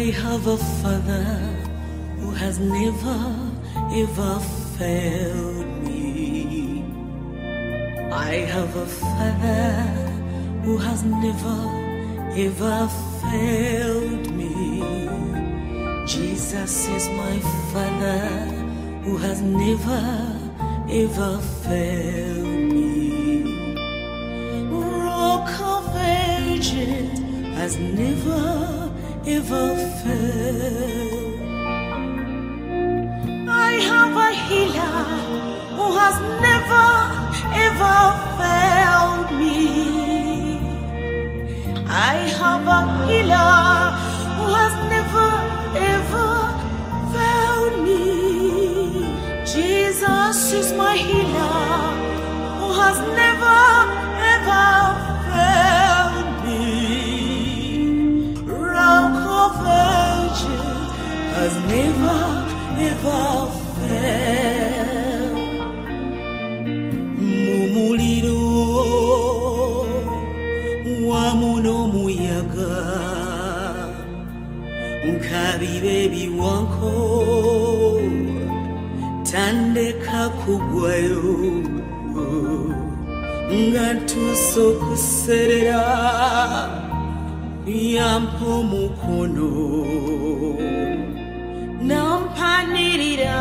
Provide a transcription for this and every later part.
have a Father who has never ever failed me. I have a Father who has never ever failed me. Jesus is my Father who has never ever failed me. Rock of Ages has never ever failed. I have a healer who has never ever failed me. I have a healer who has never ever failed me. Jesus is my healer who has never ever failed me. Rock of Ages has never ever failed. Mumuliro wamuno muyaga nkabire biwanko tandeka kugwayo nga tuso kuserera yampo mukono nampanirira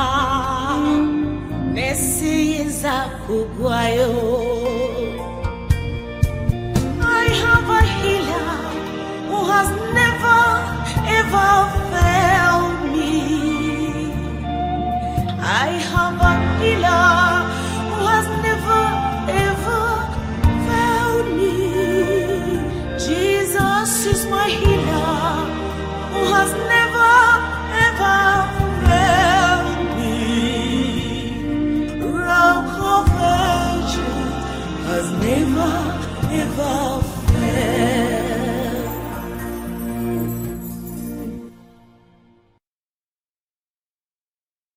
nesiyinza kugwayo. I have a healer who has never ever